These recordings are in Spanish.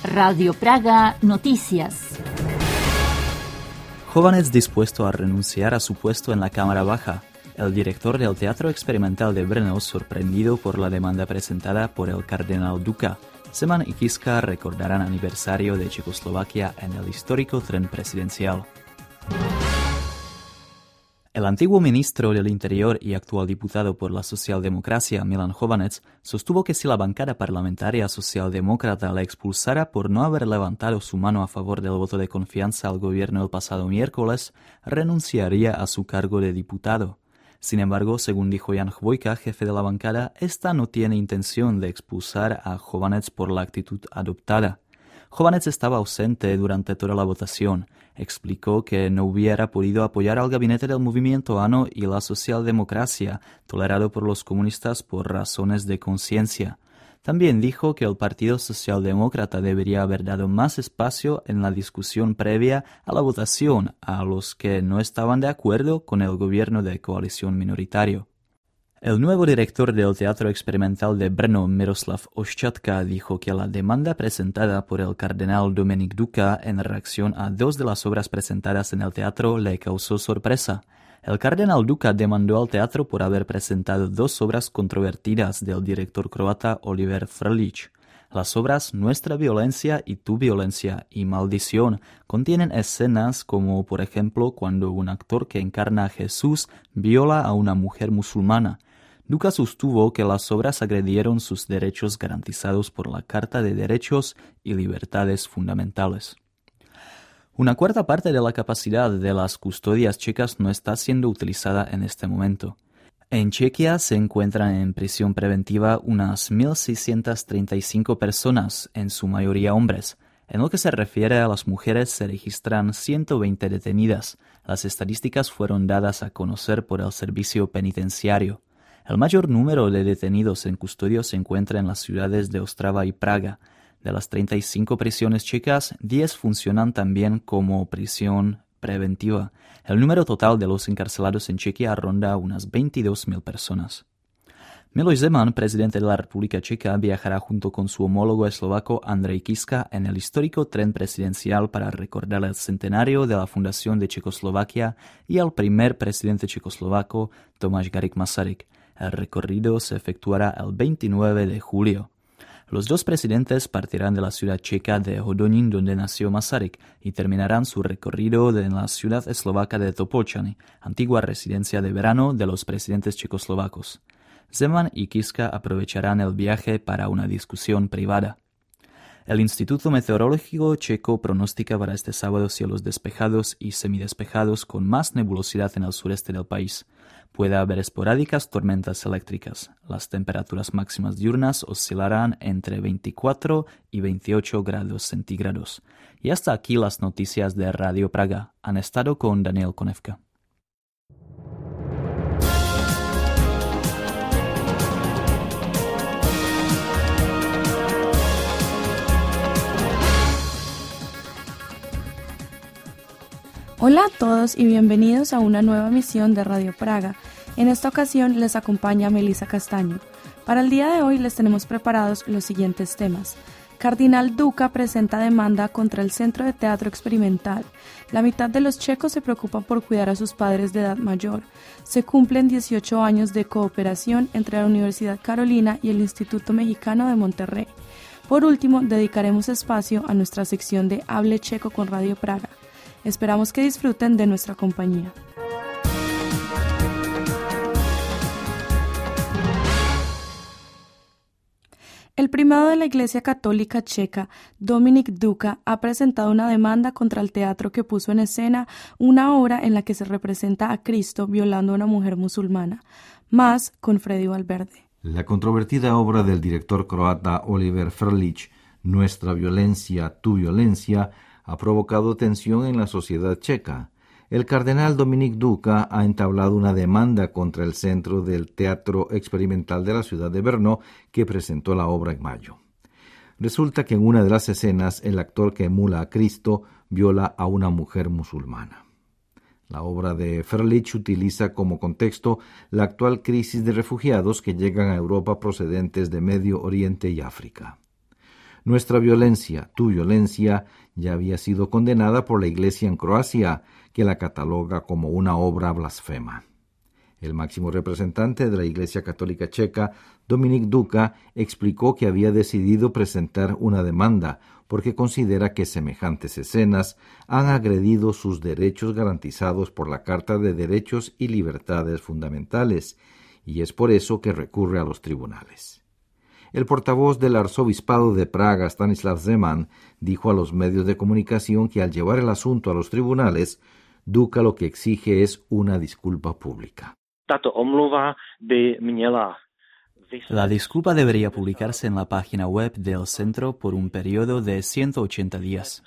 Radio Praga Noticias. Chovanec dispuesto a renunciar a su puesto en la Cámara Baja. El director del Teatro Experimental de Brno, sorprendido por la demanda presentada por el cardenal Duka. Zeman y Kiska recordarán aniversario de Checoslovaquia en el histórico tren presidencial. El antiguo ministro del Interior y actual diputado por la socialdemocracia, Milan Chovanec, sostuvo que si la bancada parlamentaria socialdemócrata le expulsara por no haber levantado su mano a favor del voto de confianza al gobierno el pasado miércoles, renunciaría a su cargo de diputado. Sin embargo, según dijo Jan Chvojka, jefe de la bancada, esta no tiene intención de expulsar a Chovanec por la actitud adoptada. Chovanec estaba ausente durante toda la votación. Explicó que no hubiera podido apoyar al gabinete del movimiento ANO y la socialdemocracia, tolerado por los comunistas por razones de conciencia. También dijo que el Partido Socialdemócrata debería haber dado más espacio en la discusión previa a la votación a los que no estaban de acuerdo con el gobierno de coalición minoritario. El nuevo director del Teatro Experimental de Brno, Miroslav Oščatka, dijo que la demanda presentada por el cardenal Dominik Duka en reacción a dos de las obras presentadas en el teatro le causó sorpresa. El cardenal Duka demandó al teatro por haber presentado dos obras controvertidas del director croata Oliver Frljić. Las obras Nuestra violencia y Tu violencia y Maldición contienen escenas como, por ejemplo, cuando un actor que encarna a Jesús viola a una mujer musulmana. Duka sostuvo que las obras agredieron sus derechos garantizados por la Carta de Derechos y Libertades Fundamentales. Una cuarta parte de la capacidad de las custodias checas no está siendo utilizada en este momento. En Chequia se encuentran en prisión preventiva unas 1.635 personas, en su mayoría hombres. En lo que se refiere a las mujeres, se registran 120 detenidas. Las estadísticas fueron dadas a conocer por el servicio penitenciario. El mayor número de detenidos en custodia se encuentra en las ciudades de Ostrava y Praga. De las 35 prisiones checas, 10 funcionan también como prisión preventiva. El número total de los encarcelados en Chequia ronda unas 22.000 personas. Miloš Zeman, presidente de la República Checa, viajará junto con su homólogo eslovaco Andrej Kiska en el histórico tren presidencial para recordar el centenario de la fundación de Checoslovaquia y al primer presidente checoslovaco, Tomáš Garrigue Masaryk. El recorrido se efectuará el 29 de julio. Los dos presidentes partirán de la ciudad checa de Hodonín, donde nació Masaryk, y terminarán su recorrido en la ciudad eslovaca de Topolčany, antigua residencia de verano de los presidentes checoslovacos. Zeman y Kiska aprovecharán el viaje para una discusión privada. El Instituto Meteorológico checo pronostica para este sábado cielos despejados y semidespejados con más nebulosidad en el sureste del país. Puede haber esporádicas tormentas eléctricas. Las temperaturas máximas diurnas oscilarán entre 24 y 28 grados centígrados. Y hasta aquí las noticias de Radio Praga. Han estado con Daniel Konevka. Hola a todos y bienvenidos a una nueva emisión de Radio Praga. En esta ocasión les acompaña Melissa Castaño. Para el día de hoy les tenemos preparados los siguientes temas. Cardenal Duka presenta demanda contra el Centro de Teatro Experimental. La mitad de los checos se preocupan por cuidar a sus padres de edad mayor. Se cumplen 18 años de cooperación entre la Universidad Carolina y el Instituto Mexicano de Monterrey. Por último, dedicaremos espacio a nuestra sección de Hable Checo con Radio Praga. Esperamos que disfruten de nuestra compañía. El primado de la Iglesia Católica Checa, Dominik Duka, ha presentado una demanda contra el teatro que puso en escena una obra en la que se representa a Cristo violando a una mujer musulmana. Más con Freddy Valverde. La controvertida obra del director croata Oliver Frljić, Nuestra violencia, tu violencia, ha provocado tensión en la sociedad checa. El cardenal Dominik Duka ha entablado una demanda contra el Centro del Teatro Experimental de la ciudad de Brno, que presentó la obra en mayo. Resulta que en una de las escenas el actor que emula a Cristo viola a una mujer musulmana. La obra de Frljić utiliza como contexto la actual crisis de refugiados que llegan a Europa procedentes de Medio Oriente y África. Nuestra violencia, tu violencia, ya había sido condenada por la Iglesia en Croacia, que la cataloga como una obra blasfema. El máximo representante de la Iglesia Católica Checa, Dominik Duka, explicó que había decidido presentar una demanda porque considera que semejantes escenas han agredido sus derechos garantizados por la Carta de Derechos y Libertades Fundamentales, y es por eso que recurre a los tribunales. El portavoz del arzobispado de Praga, Stanislav Zeman, dijo a los medios de comunicación que al llevar el asunto a los tribunales, Duka lo que exige es una disculpa pública. La disculpa debería publicarse en la página web del centro por un periodo de 180 días.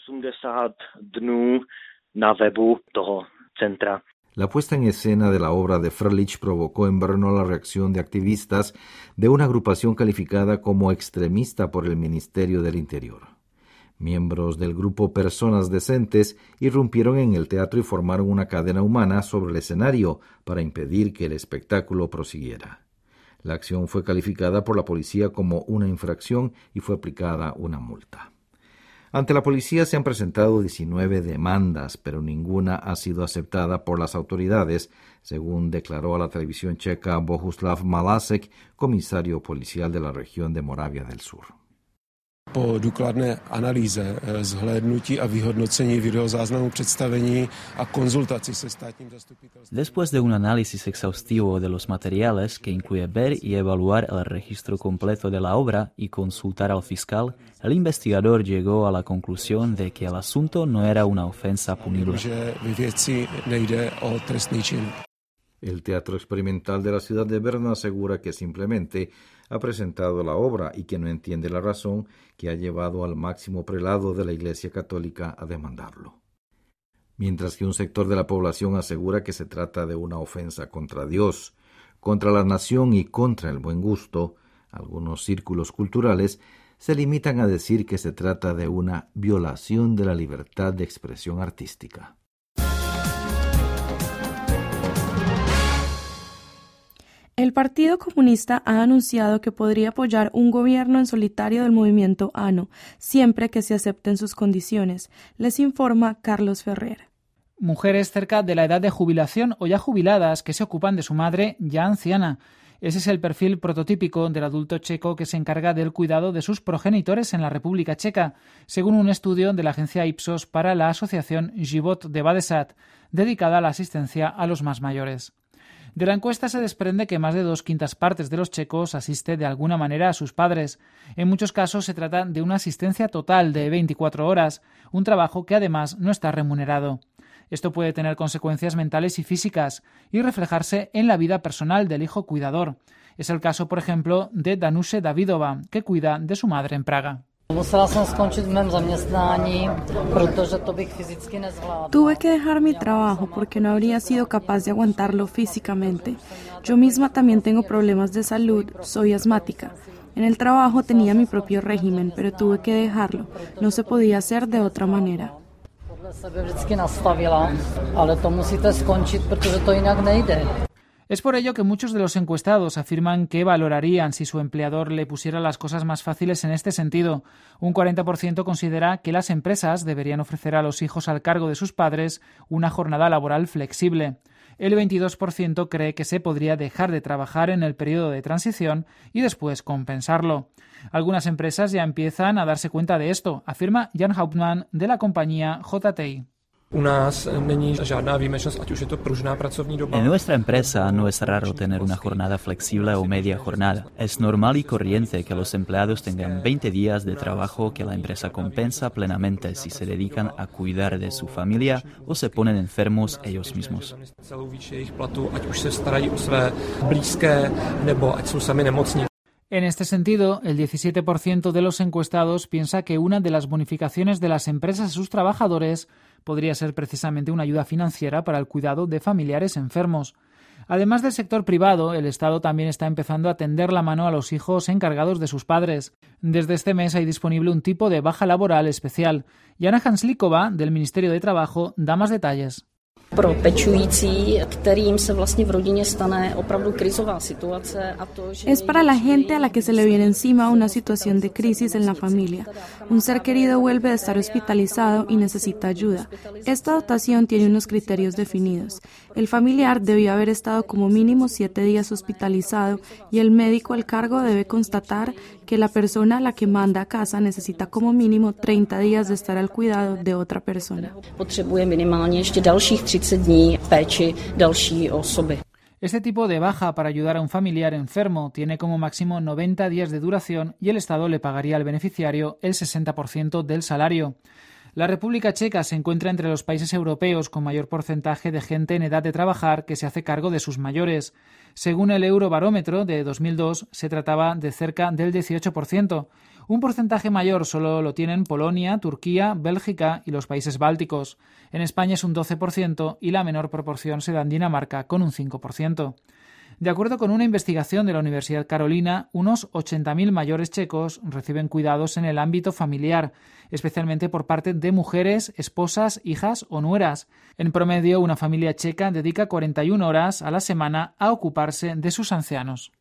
La puesta en escena de la obra de Frljić provocó en Brno la reacción de activistas de una agrupación calificada como extremista por el Ministerio del Interior. Miembros del grupo Personas Decentes irrumpieron en el teatro y formaron una cadena humana sobre el escenario para impedir que el espectáculo prosiguiera. La acción fue calificada por la policía como una infracción y fue aplicada una multa. Ante la policía se han presentado 19 demandas, pero ninguna ha sido aceptada por las autoridades, según declaró a la televisión checa Bohuslav Malasek, comisario policial de la región de Moravia del Sur. Po důkladné analýze, zhlédnutí a vyhodnocení videozáznamu představení a konzultaci se státním zastupitelstvím. Después de un análisis exhaustivo de los materiales que incluye ver y evaluar el registro completo de la obra y consultar al fiscal, el investigador llegó a la conclusión de que el asunto no era una ofensa punible. Že ve věci nejde o trestný čin. El Teatro Experimental de la ciudad de Brno asegura que simplemente ha presentado la obra y que no entiende la razón que ha llevado al máximo prelado de la Iglesia Católica a demandarlo. Mientras que un sector de la población asegura que se trata de una ofensa contra Dios, contra la nación y contra el buen gusto, algunos círculos culturales se limitan a decir que se trata de una violación de la libertad de expresión artística. El Partido Comunista ha anunciado que podría apoyar un gobierno en solitario del movimiento ANO, siempre que se acepten sus condiciones. Les informa Carlos Ferrer. Mujeres cerca de la edad de jubilación o ya jubiladas que se ocupan de su madre ya anciana. Ese es el perfil prototípico del adulto checo que se encarga del cuidado de sus progenitores en la República Checa, según un estudio de la agencia Ipsos para la asociación Život de Badesat, dedicada a la asistencia a los más mayores. De la encuesta se desprende que más de 2/5 partes de los checos asiste de alguna manera a sus padres. En muchos casos se trata de una asistencia total de 24 horas, un trabajo que además no está remunerado. Esto puede tener consecuencias mentales y físicas y reflejarse en la vida personal del hijo cuidador. Es el caso, por ejemplo, de Danuše Davidova, que cuida de su madre en Praga. Tuve que dejar mi trabajo porque no habría sido capaz de aguantarlo físicamente. Yo misma también tengo problemas de salud, soy asmática. En el trabajo tenía mi propio régimen, pero tuve que dejarlo. No se podía hacer de otra manera. Es por ello que muchos de los encuestados afirman que valorarían si su empleador le pusiera las cosas más fáciles en este sentido. Un 40% considera que las empresas deberían ofrecer a los hijos al cargo de sus padres una jornada laboral flexible. El 22% cree que se podría dejar de trabajar en el periodo de transición y después compensarlo. Algunas empresas ya empiezan a darse cuenta de esto, afirma Jan Hauptmann de la compañía JTI. En nuestra empresa no es raro tener una jornada flexible o media jornada. Es normal y corriente que los empleados tengan 20 días de trabajo que la empresa compensa plenamente si se dedican a cuidar de su familia o se ponen enfermos ellos mismos. En este sentido, el 17% de los encuestados piensa que una de las bonificaciones de las empresas a sus trabajadores podría ser precisamente una ayuda financiera para el cuidado de familiares enfermos. Además del sector privado, el Estado también está empezando a tender la mano a los hijos encargados de sus padres. Desde este mes hay disponible un tipo de baja laboral especial. Jana Hanslikova, del Ministerio de Trabajo, da más detalles. Pro pečující, kterým se vlastně v rodině stane opravdu krizová situace a to, že es para la gente a la que se le viene encima una situación de crisis en la familia. Un ser querido vuelve de estar hospitalizado y necesita ayuda. Esta dotación tiene unos criterios definidos. El familiar debió haber estado como mínimo 7 días hospitalizado y el médico al cargo debe constatar que la persona a la que manda a casa necesita como mínimo 30 días de estar al cuidado de otra persona. Potřebuje minimálně ještě dalších 30 dní péči další osoby. Este tipo de baja para ayudar a un familiar enfermo tiene como máximo 90 días de duración y el Estado le pagaría al beneficiario el 60% del salario. La República Checa se encuentra entre los países europeos con mayor porcentaje de gente en edad de trabajar que se hace cargo de sus mayores. Según el Eurobarómetro de 2002, se trataba de cerca del 18%. Un porcentaje mayor solo lo tienen Polonia, Turquía, Bélgica y los países bálticos. En España es un 12% y la menor proporción se da en Dinamarca con un 5%. De acuerdo con una investigación de la Universidad Carolina, unos 80.000 mayores checos reciben cuidados en el ámbito familiar, especialmente por parte de mujeres, esposas, hijas o nueras. En promedio, una familia checa dedica 41 horas a la semana a ocuparse de sus ancianos.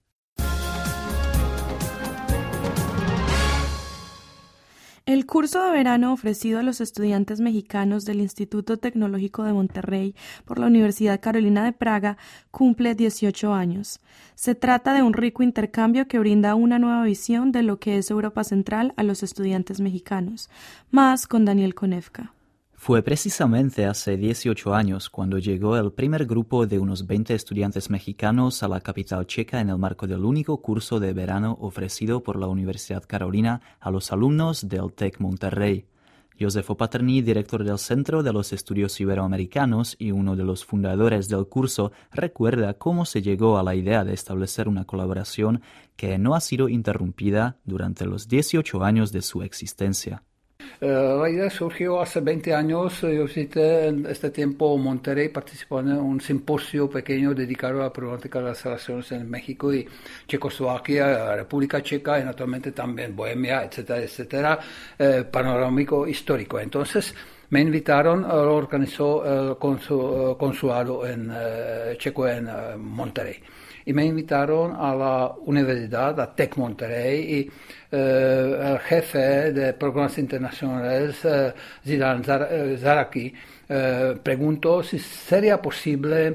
El curso de verano ofrecido a los estudiantes mexicanos del Instituto Tecnológico de Monterrey por la Universidad Carolina de Praga cumple 18 años. Se trata de un rico intercambio que brinda una nueva visión de lo que es Europa Central a los estudiantes mexicanos. Más con Daniel Konevka. Fue precisamente hace 18 años cuando llegó el primer grupo de unos 20 estudiantes mexicanos a la capital checa en el marco del único curso de verano ofrecido por la Universidad Carolina a los alumnos del TEC Monterrey. Josef Opatrný, director del Centro de los Estudios Iberoamericanos y uno de los fundadores del curso, recuerda cómo se llegó a la idea de establecer una colaboración que no ha sido interrumpida durante los 18 años de su existencia. La idea surgió hace 20 años. Yo visité en este tiempo Monterrey, participó en un simposio pequeño dedicado a la problemática de las relaciones en México y Checoslovaquia, República Checa y naturalmente también Bohemia, etcétera, etcétera, panorámico histórico. Entonces me invitaron, lo organizó el consulado checo en Monterrey. Y me invitaron a la universidad, a TEC Monterrey, y el jefe de programas internacionales, Zidane Zaraki, preguntó si sería posible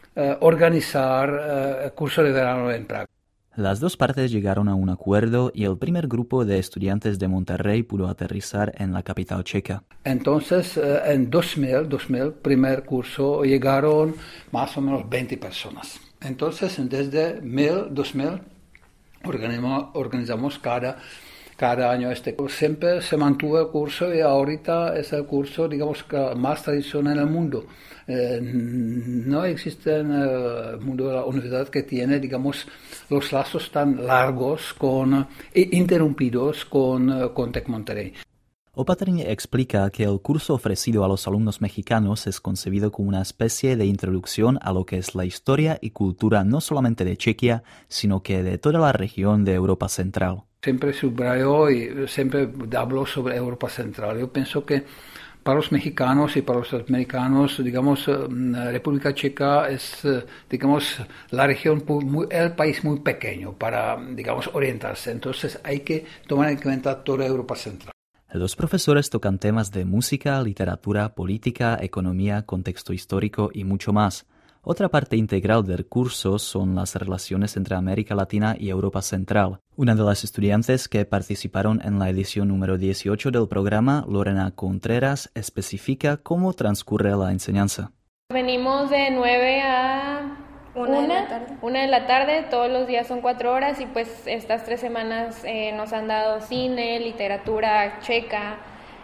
organizar el curso de verano en Praga. Las dos partes llegaron a un acuerdo y el primer grupo de estudiantes de Monterrey pudo aterrizar en la capital checa. Entonces, en 2000, primer curso, llegaron más o menos 20 personas. Entonces, desde 2000, organizamos cada año este curso. Siempre se mantuvo el curso y ahorita es el curso, digamos, más tradicional en el mundo. No existe en el mundo de la universidad que tiene, digamos, los lazos tan largos interrumpidos con TEC Monterrey. Opatrný explica que el curso ofrecido a los alumnos mexicanos es concebido como una especie de introducción a lo que es la historia y cultura no solamente de Chequia, sino que de toda la región de Europa Central. Siempre subrayo y siempre hablo sobre Europa Central. Yo pienso que para los mexicanos y para los americanos, digamos, República Checa es, digamos, la región, el país muy pequeño para, digamos, orientarse. Entonces hay que tomar en cuenta toda Europa Central. Los profesores tocan temas de música, literatura, política, economía, contexto histórico y mucho más. Otra parte integral del curso son las relaciones entre América Latina y Europa Central. Una de las estudiantes que participaron en la edición número 18 del programa, Lorena Contreras, especifica cómo transcurre la enseñanza. Venimos de 9 a 1 de la tarde, todos los días son 4 horas y pues estas 3 semanas nos han dado cine, literatura checa,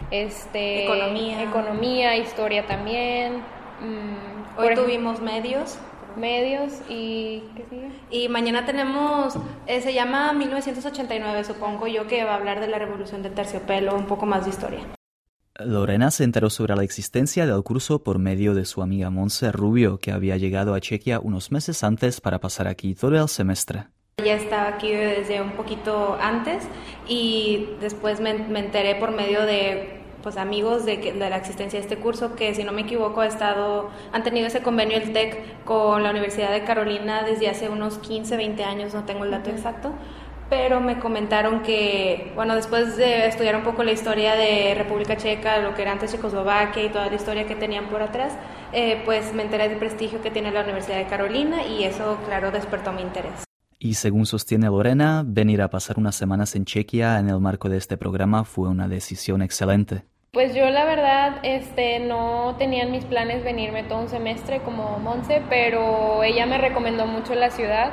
economía, historia también. Hoy tuvimos medios y ¿qué sigue? Y mañana tenemos, se llama 1989, supongo yo, que va a hablar de la revolución del terciopelo, un poco más de historia. Lorena se enteró sobre la existencia del curso por medio de su amiga Montse Rubio, que había llegado a Chequia unos meses antes para pasar aquí todo el semestre. Ya estaba aquí desde un poquito antes y después me enteré por medio de pues amigos de la existencia de este curso, que si no me equivoco han tenido ese convenio el TEC con la Universidad de Carolina desde hace unos 15, 20 años, no tengo el dato exacto, pero me comentaron que, bueno, después de estudiar un poco la historia de República Checa, lo que era antes Checoslovaquia y toda la historia que tenían por atrás, pues me enteré del prestigio que tiene la Universidad de Carolina y eso, claro, despertó mi interés. Y según sostiene Lorena, venir a pasar unas semanas en Chequia en el marco de este programa fue una decisión excelente. Pues yo la verdad no tenía en mis planes venirme todo un semestre como Monse, pero ella me recomendó mucho la ciudad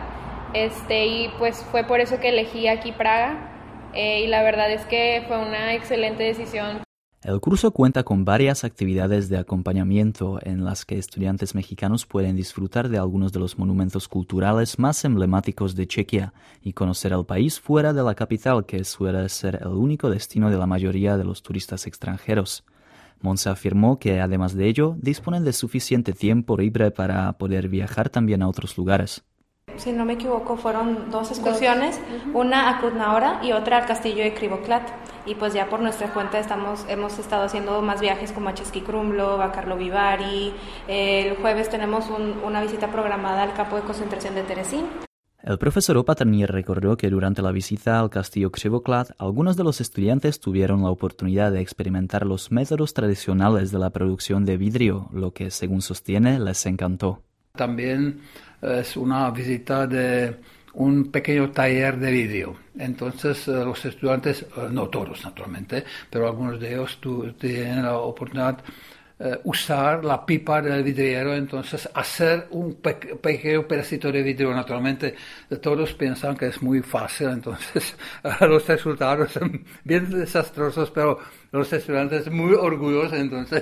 y pues fue por eso que elegí aquí Praga y la verdad es que fue una excelente decisión. El curso cuenta con varias actividades de acompañamiento en las que estudiantes mexicanos pueden disfrutar de algunos de los monumentos culturales más emblemáticos de Chequia y conocer el país fuera de la capital, que suele ser el único destino de la mayoría de los turistas extranjeros. Monse afirmó que, además de ello, disponen de suficiente tiempo libre para poder viajar también a otros lugares. Si no me equivoco, fueron 2 excursiones, una a Kutná y otra al castillo de Krivoklat. Y pues ya por nuestra cuenta hemos estado haciendo más viajes como a Český Krumlov, a Karlovy Vary. El jueves tenemos una visita programada al campo de concentración de Terezín. El profesor Opatrný recordó que durante la visita al castillo Krivoklat, algunos de los estudiantes tuvieron la oportunidad de experimentar los métodos tradicionales de la producción de vidrio, lo que, según sostiene, les encantó. También es una visita de un pequeño taller de vidrio. Entonces los estudiantes, no todos naturalmente, pero algunos de ellos tienen la oportunidad de usar la pipa del vidriero, entonces hacer un pequeño pedacito de vidrio. Naturalmente todos piensan que es muy fácil, entonces los resultados son bien desastrosos, pero los estudiantes muy orgullosos, entonces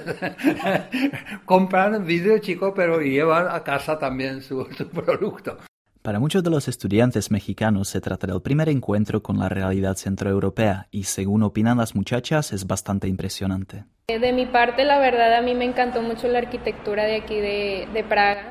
compran vidrio chico, pero llevan a casa también su producto. Para muchos de los estudiantes mexicanos se trata del primer encuentro con la realidad centroeuropea y, según opinan las muchachas, es bastante impresionante. De mi parte, la verdad, a mí me encantó mucho la arquitectura de aquí de Praga.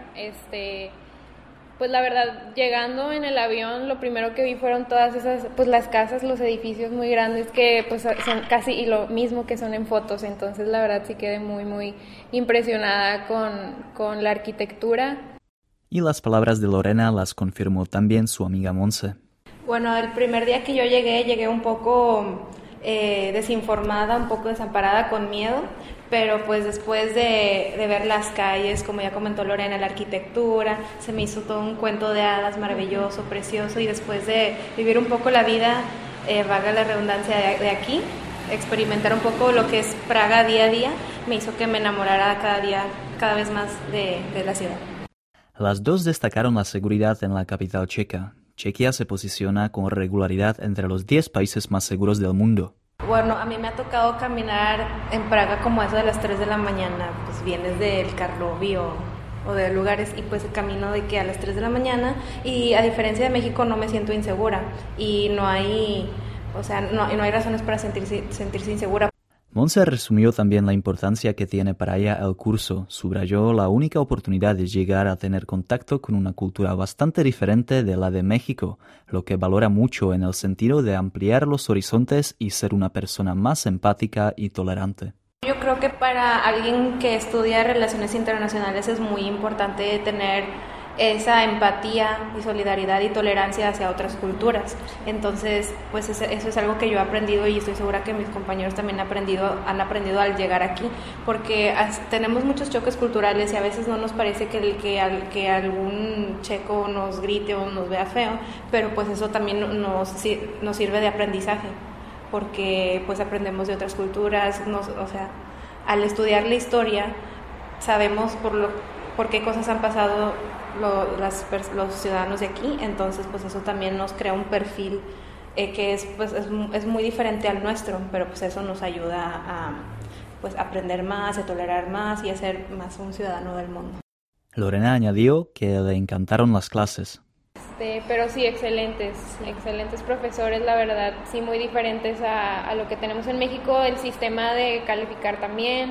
Pues la verdad, llegando en el avión, lo primero que vi fueron todas esas, pues las casas, los edificios muy grandes que pues son casi y lo mismo que son en fotos. Entonces, la verdad, sí quedé muy, muy impresionada con la arquitectura. Y las palabras de Lorena las confirmó también su amiga Monse. Bueno, el primer día que yo llegué un poco desinformada, un poco desamparada, con miedo, pero pues después de ver las calles, como ya comentó Lorena, la arquitectura, se me hizo todo un cuento de hadas maravilloso, precioso, y después de vivir un poco la vida, valga la redundancia, de aquí, experimentar un poco lo que es Praga día a día, me hizo que me enamorara cada vez más de la ciudad. Las dos destacaron la seguridad en la capital checa. Chequia se posiciona con regularidad entre los 10 países más seguros del mundo. Bueno, a mí me ha tocado caminar en Praga como eso de las 3 de la mañana, pues vienes del Karlovy o de lugares y pues camino de que a las 3 de la mañana y a diferencia de México no me siento insegura y no hay razones para sentirse insegura. Monse resumió también la importancia que tiene para ella el curso, subrayó la única oportunidad de llegar a tener contacto con una cultura bastante diferente de la de México, lo que valora mucho en el sentido de ampliar los horizontes y ser una persona más empática y tolerante. Yo creo que para alguien que estudia relaciones internacionales es muy importante tener esa empatía y solidaridad y tolerancia hacia otras culturas. Entonces, pues eso es algo que yo he aprendido y estoy segura que mis compañeros también han aprendido al llegar aquí, porque tenemos muchos choques culturales y a veces no nos parece que algún checo nos grite o nos vea feo, pero pues eso también nos sirve de aprendizaje, porque pues aprendemos de otras culturas, al estudiar la historia sabemos por qué cosas han pasado los ciudadanos de aquí, entonces pues eso también nos crea un perfil que es muy diferente al nuestro, pero pues eso nos ayuda a pues aprender más, a tolerar más y a ser más un ciudadano del mundo. Lorena añadió que le encantaron las clases. Pero sí, excelentes profesores, la verdad, sí muy diferentes a lo que tenemos en México, el sistema de calificar también.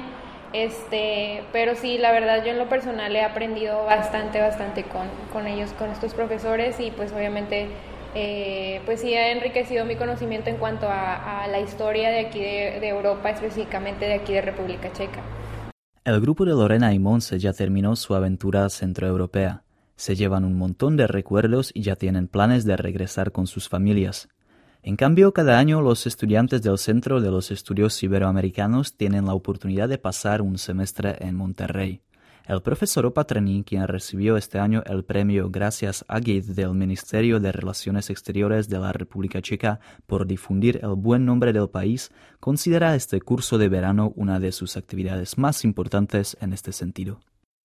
Pero sí, la verdad yo en lo personal he aprendido bastante con ellos, con estos profesores y pues obviamente pues sí ha enriquecido mi conocimiento en cuanto a la historia de aquí de Europa, específicamente de aquí de República Checa. El grupo de Lorena y Monse ya terminó su aventura centroeuropea. Se llevan un montón de recuerdos y ya tienen planes de regresar con sus familias. En cambio, cada año los estudiantes del Centro de los Estudios Iberoamericanos tienen la oportunidad de pasar un semestre en Monterrey. El profesor Opatrní, quien recibió este año el premio Gracias Agit del Ministerio de Relaciones Exteriores de la República Checa por difundir el buen nombre del país, considera este curso de verano una de sus actividades más importantes en este sentido.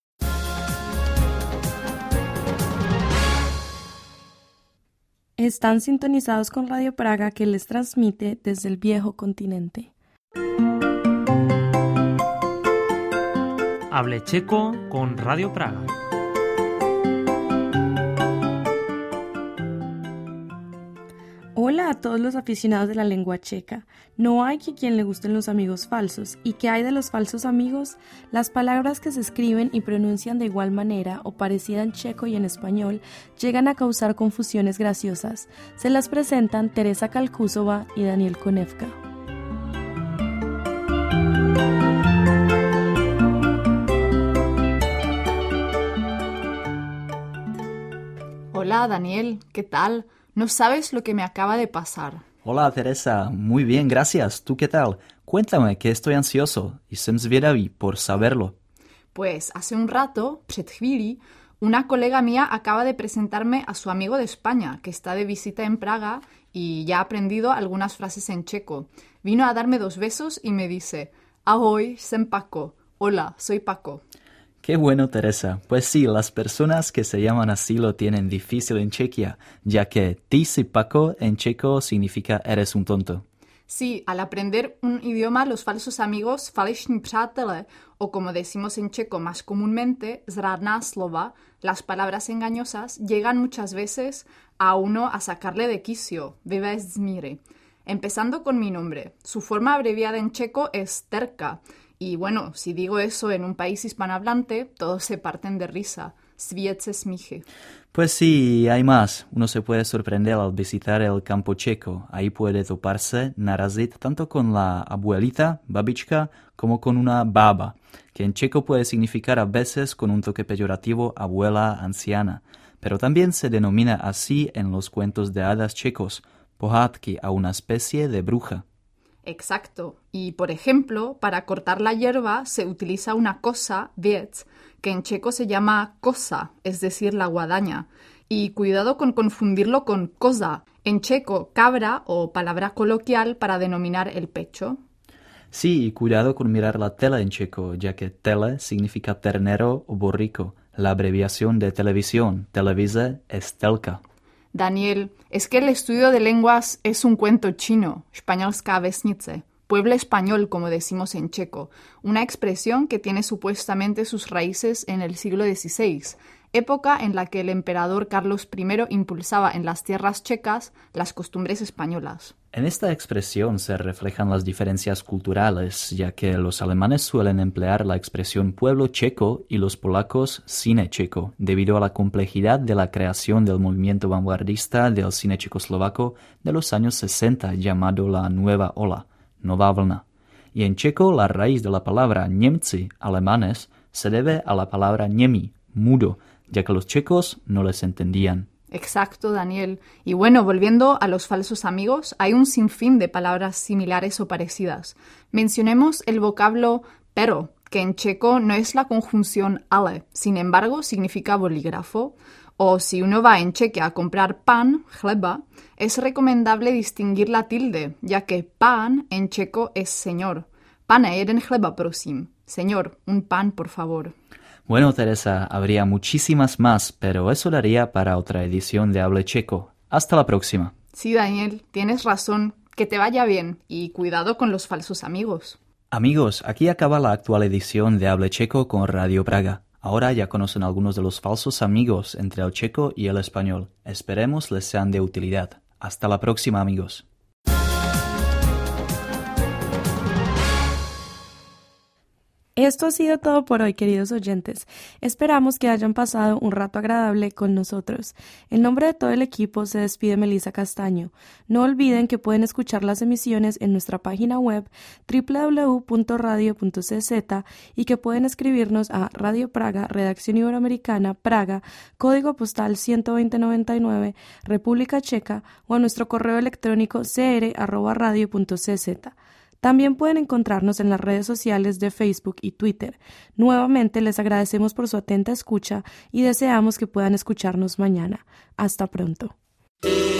Están sintonizados con Radio Praga, que les transmite desde el viejo continente. Hable checo con Radio Praga. Hola a todos los aficionados de la lengua checa. No hay quien le gusten los amigos falsos. ¿Y qué hay de los falsos amigos? Las palabras que se escriben y pronuncian de igual manera o parecida en checo y en español llegan a causar confusiones graciosas. Se las presentan Teresa Kalkusova y Daniel Konevka. Hola Daniel, ¿qué tal? No sabes lo que me acaba de pasar. Hola Teresa, muy bien, gracias. ¿Tú qué tal? Cuéntame, que estoy ansioso y jsem zvědavý por saberlo. Pues hace un rato, před chvílí, una colega mía acaba de presentarme a su amigo de España, que está de visita en Praga y ya ha aprendido algunas frases en checo. Vino a darme 2 besos y me dice: Ahoj, jsem Paco. Hola, soy Paco. Qué bueno, Teresa. Pues sí, las personas que se llaman así lo tienen difícil en Chequia, ya que ty si Paco en checo significa eres un tonto. Sí, al aprender un idioma, los falsos amigos, falešní přátelé, o como decimos en checo más comúnmente, zradná slova, las palabras engañosas, llegan muchas veces a uno a sacarle de quicio, vyvést z míry. Empezando con mi nombre. Su forma abreviada en checo es Terka. Y bueno, si digo eso en un país hispanohablante, todos se parten de risa. Svět se smíchy. Pues sí, hay más. Uno se puede sorprender al visitar el campo checo. Ahí puede toparse, narazit tanto con la abuelita, babička, como con una baba, que en checo puede significar a veces con un toque peyorativo abuela anciana. Pero también se denomina así en los cuentos de hadas checos, pohádky, a una especie de bruja. Exacto. Y, por ejemplo, para cortar la hierba se utiliza una cosa, věc, que en checo se llama kosa, es decir, la guadaña. Y cuidado con confundirlo con koza, en checo cabra o palabra coloquial para denominar el pecho. Sí, y cuidado con mirar la tele en checo, ya que tele significa ternero o borrico. La abreviación de televisión, televise, es telka. Daniel, es que el estudio de lenguas es un cuento chino, španělská vesnice, pueblo español, como decimos en checo, una expresión que tiene supuestamente sus raíces en el siglo XVI, época en la que el emperador Carlos I impulsaba en las tierras checas las costumbres españolas. En esta expresión se reflejan las diferencias culturales, ya que los alemanes suelen emplear la expresión pueblo checo y los polacos cine checo, debido a la complejidad de la creación del movimiento vanguardista del cine checoslovaco de los años 60, llamado la Nueva Ola, Nová vlna. Y en checo la raíz de la palabra Němci, alemanes, se debe a la palabra němý, mudo, ya que los checos no les entendían. Exacto, Daniel. Y bueno, volviendo a los falsos amigos, hay un sinfín de palabras similares o parecidas. Mencionemos el vocablo pero, que en checo no es la conjunción ale, sin embargo significa bolígrafo. O si uno va en Chequia a comprar pan, chleba, es recomendable distinguir la tilde, ya que pan en checo es señor. Pane, jeden chleba, prosím. Señor, un pan, por favor. Bueno, Teresa, habría muchísimas más, pero eso daría para otra edición de Hable Checo. Hasta la próxima. Sí, Daniel, tienes razón. Que te vaya bien y cuidado con los falsos amigos. Amigos, aquí acaba la actual edición de Hable Checo con Radio Praga. Ahora ya conocen algunos de los falsos amigos entre el checo y el español. Esperemos les sean de utilidad. Hasta la próxima, amigos. Esto ha sido todo por hoy, queridos oyentes. Esperamos que hayan pasado un rato agradable con nosotros. En nombre de todo el equipo se despide Melissa Castaño. No olviden que pueden escuchar las emisiones en nuestra página web www.radio.cz y que pueden escribirnos a Radio Praga, Redacción Iberoamericana, Praga, Código Postal 12099, República Checa, o a nuestro correo electrónico cr@radio.cz. También pueden encontrarnos en las redes sociales de Facebook y Twitter. Nuevamente les agradecemos por su atenta escucha y deseamos que puedan escucharnos mañana. Hasta pronto.